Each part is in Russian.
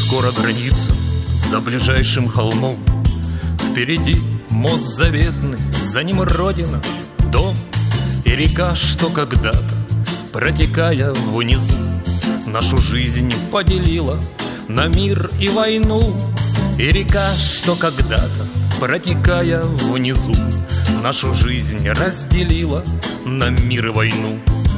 скоро граница за ближайшим холмом. Впереди мост заветный, за ним родина, дом и река, что когда-то, протекая внизу, нашу жизнь поделила на мир и войну. И река, что когда-то, протекая внизу, нашу жизнь разделила на мир и войну.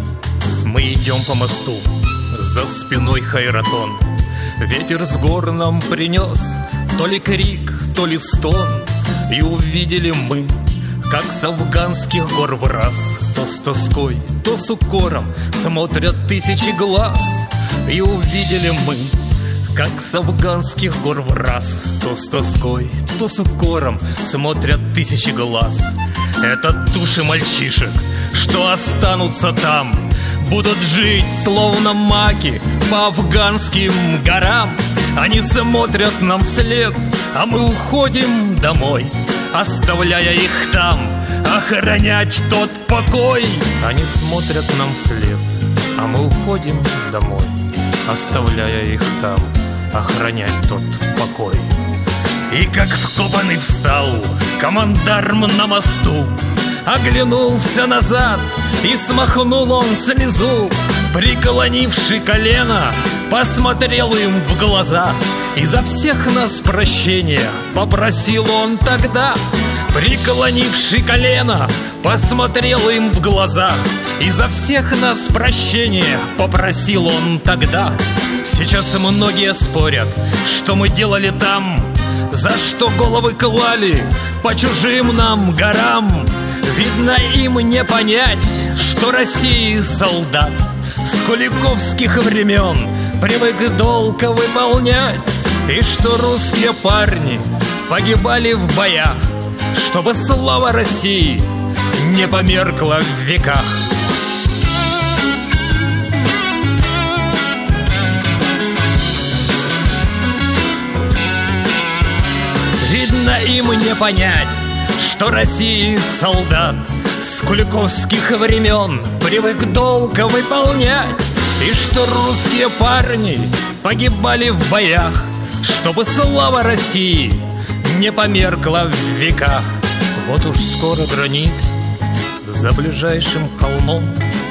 Мы идем по мосту, за спиной хайратон. Ветер с гор нам принес то ли крик, то ли стон. И увидели мы, как с афганских гор в раз, то с тоской, то с укором смотрят тысячи глаз. И увидели мы, как с афганских гор в раз, то с тоской, то с укором смотрят тысячи глаз. Это души мальчишек, что останутся там, будут жить, словно маки, по афганским горам. Они смотрят нам вслед, а мы уходим домой, оставляя их там, охранять тот покой. Они смотрят нам вслед, а мы уходим домой, оставляя их там, охранять тот покой. И как вкопанный встал командарм на мосту, оглянулся назад и смахнул он слезу. Преклонивший колено, посмотрел им в глаза, и за всех нас прощения попросил он тогда. Преклонивший колено, посмотрел им в глаза, и за всех нас прощения попросил он тогда. Сейчас многие спорят, что мы делали там, за что головы клали по чужим нам горам. Видно, им не понять, что России солдат с куликовских времен привык долг выполнять, и что русские парни погибали в боях, чтобы слава России не померкла в веках. Видно, им не понять, что России солдат с куликовских времен привык долг выполнять, и что русские парни погибали в боях, чтобы слава России не померкла в веках. Вот уж скоро граница за ближайшим холмом.